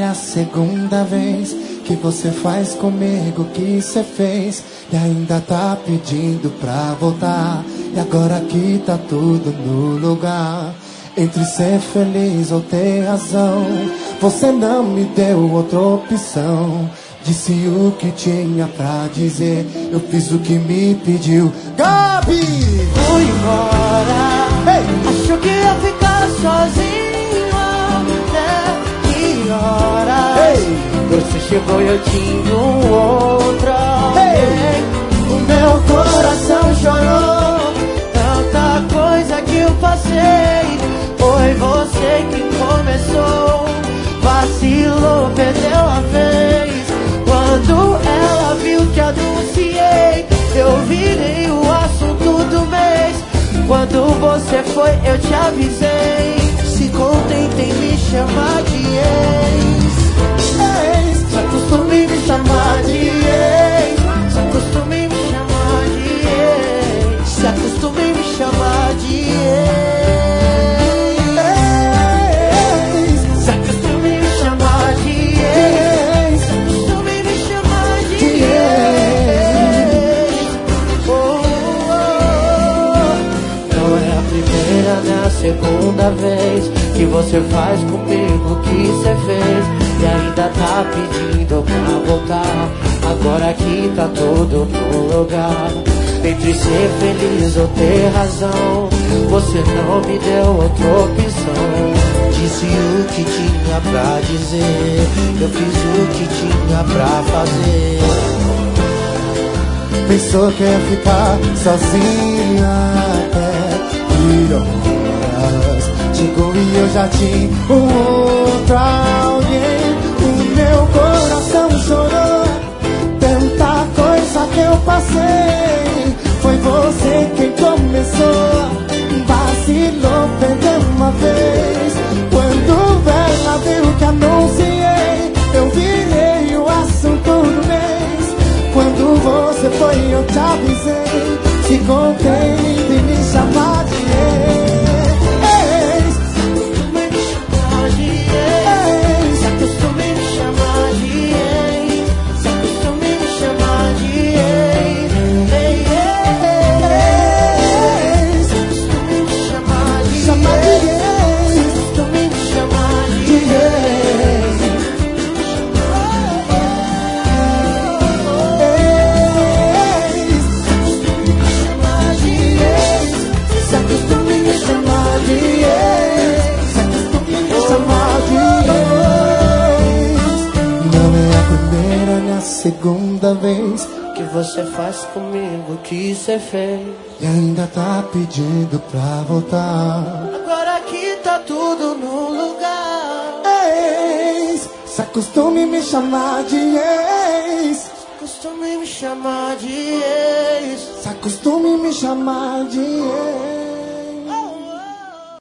a segunda vez que você faz comigo o que você fez. E ainda tá pedindo pra voltar. E agora que tá tudo no lugar. Entre ser feliz ou ter razão, você não me deu outra opção. Disse o que tinha pra dizer, eu fiz o que me pediu. Gabi! Fui embora, Hey! achou que ia ficar sozinho até que horas? Hey! Você chegou e eu tinha outra. Hey! O meu coração chorou, tanta coisa que eu passei. Foi você que começou, vacilou, perdeu a vez. Quando ela viu que anunciei, eu virei o assunto do mês. Quando você foi, eu te avisei. Se contenta em me chamar de ex. Se acostume me chamar de ex. Se acostume me chamar de ex. Se acostume me chamar de ex. Se acostume me chamar de ex. Se acostume me chamar de ex. Oh, oh. Não é a primeira nem a segunda vez que você faz comigo o que você fez. E ainda tá pedindo pra voltar. Agora que tá tudo no lugar. Entre ser feliz ou ter razão, você não me deu outra opção. Disse o que tinha pra dizer, eu fiz o que tinha pra fazer. Pensou que ia ficar sozinha até que horas. Chegou e eu já tinha outra alguém. O meu coração chorou, tanta coisa que eu passei. Foi você quem começou, vacilou, perdeu uma vez. Quando ela viu que anunciei, eu virei o assunto do mês. Quando você foi, eu te avisei. Se contente em me chamar de ex. Se acostume me chamar de ex. Se acostume me chamar de ex. Se acostume me chamar de ex. Se acostume me chamar de ex. Se acostume me chamar de ex. Se acostume me chamar de ex. Não é a primeira nem a segunda vez Que você faz comigo o que você fez. e ainda tá pedindo pra voltar. Agora que tá tudo no lugar. Ex, se acostume me chamar de ex. Costume me chamar de ex. Se acostume me chamar de ex.